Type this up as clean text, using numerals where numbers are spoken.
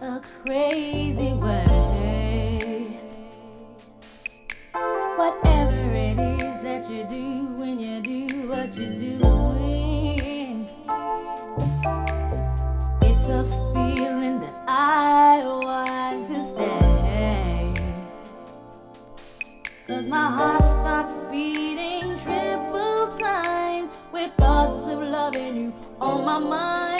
a crazy way. Whatever it is that you do when you do what you're doing, it's a feeling that I want to stay. 'Cause my heart starts beating triple time with thoughts of loving you on my mind.